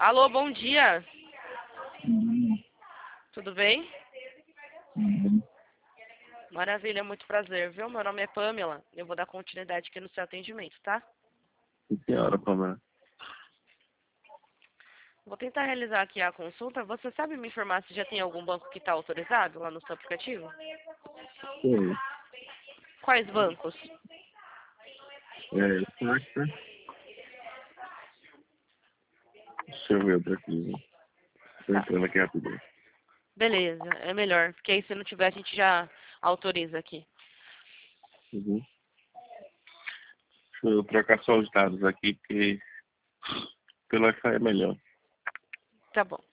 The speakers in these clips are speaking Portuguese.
Alô, bom dia. Uhum. Tudo bem? Uhum. Maravilha, muito prazer, viu? Meu nome é Pamela. Eu vou dar continuidade aqui no seu atendimento, tá? Que senhora, Pamela? Vou tentar realizar aqui a consulta. Você sabe me informar se já tem algum banco que está autorizado lá no seu aplicativo? Sim. Quais bancos? Saca. Deixa eu ver outra aqui. Tô Tá. entrando aqui rapidinho. Beleza, é melhor. Porque aí se não tiver, a gente já autoriza aqui. Uhum. Deixa eu trocar só os dados aqui, porque pelo Wi-Fi é melhor. Tá bom.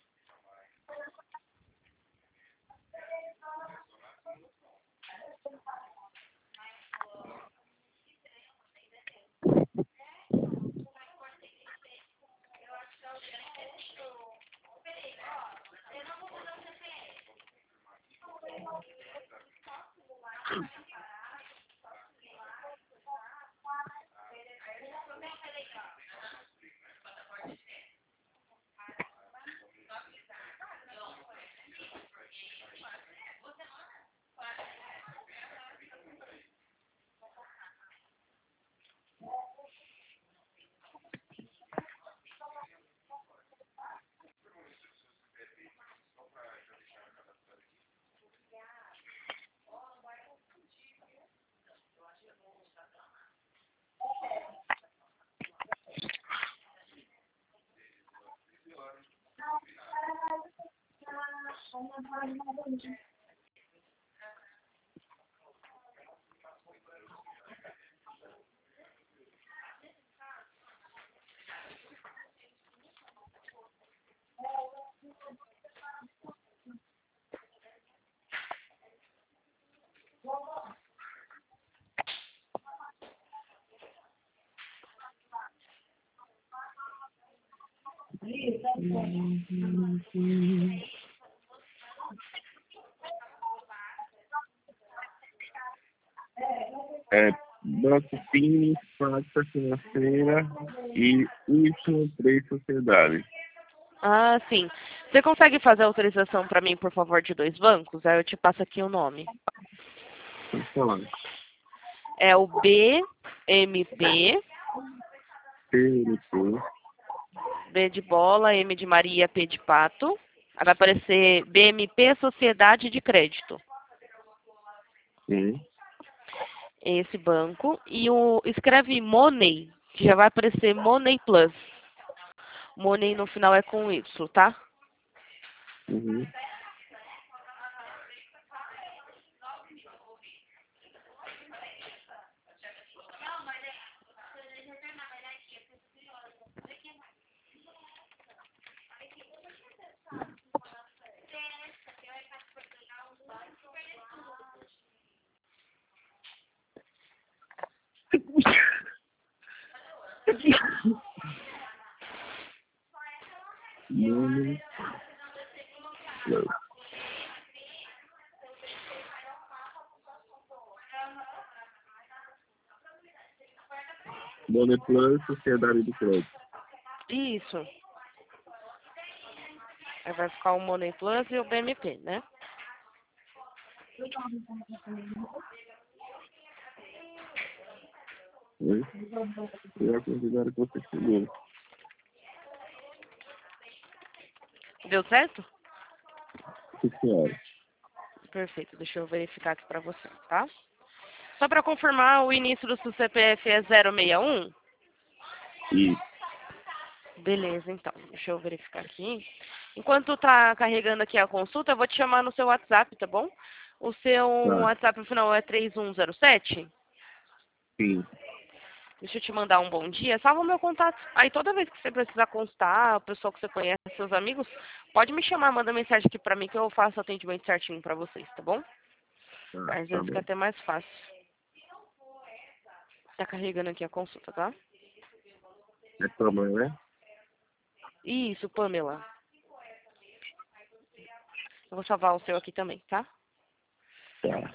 Banco PIN, Pátria Financeira e Y3 Sociedade. Ah, sim. Você consegue fazer a autorização para mim, por favor, de 2 bancos? Aí eu te passo aqui o nome. Pode falar. É o BMP, PNP. B de bola, M de Maria, P de pato. Aí vai aparecer BMP Sociedade de Crédito. Sim. Esse banco. E escreve Money, que já vai aparecer Money Plus. Money no final é com Y, tá? Uhum. Money Plus. Money Plus, Sociedade de Crédito. Isso. Aí vai ficar o Money Plus e o BMP, né? Oi? Eu considero que você chegou. Deu certo? Que senhora? Perfeito. Deixa eu verificar aqui pra você, tá? Só para confirmar, o início do seu CPF é 061? Isso. Beleza, então. Deixa eu verificar aqui. Enquanto tá carregando aqui a consulta, eu vou te chamar no seu WhatsApp, tá bom? O seu Tá. WhatsApp final é 3107? Sim. Deixa eu te mandar um bom dia. Salva o meu contato. Aí toda vez que você precisar consultar, o pessoal que você conhece, seus amigos, pode me chamar, manda mensagem aqui pra mim que eu faço o atendimento certinho pra vocês, tá bom? Às Tá vezes fica bom. até mais fácil. Tá carregando aqui a consulta, tá? É problema, né? Isso, Pamela. Eu vou salvar o seu aqui também, tá? Tá.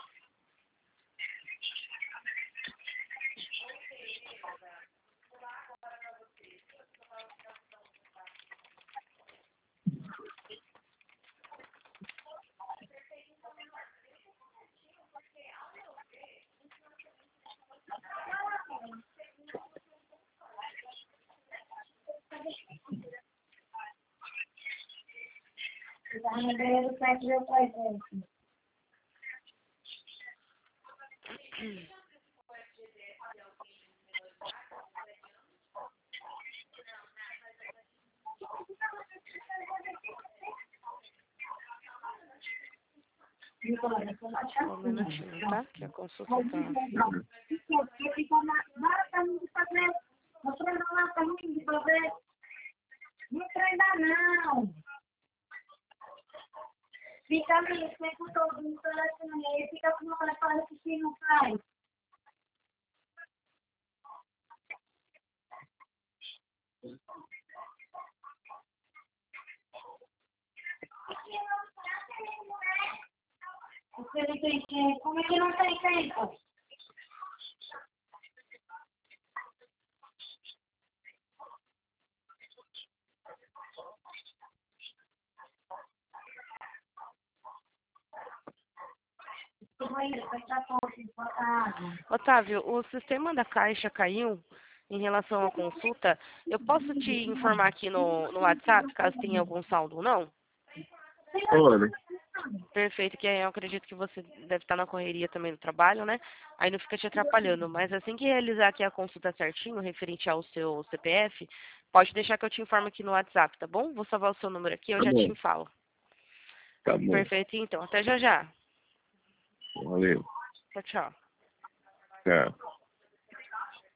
Só um minutinho, tá? Que a consulta tá... Não treinar, não. Fica ali o tempo todo no telefone, ele fica com o telefone assistindo, não faz. Porque ele tem tempo. Como é que não tem tempo? Otávio, o sistema da Caixa caiu em relação à consulta. Eu posso te informar aqui no WhatsApp, caso tenha algum saldo ou não? Olha, Perfeito, que eu acredito que você deve estar na correria também do trabalho, né? Aí não fica te atrapalhando. Mas assim que realizar aqui a consulta certinho, referente ao seu CPF, pode deixar que eu te informo aqui no WhatsApp, tá bom? Vou salvar o seu número aqui, eu tá já bom, te falo. tá bom. Perfeito, então. Até já já. Valeu. Tchau, tchau. Tchau.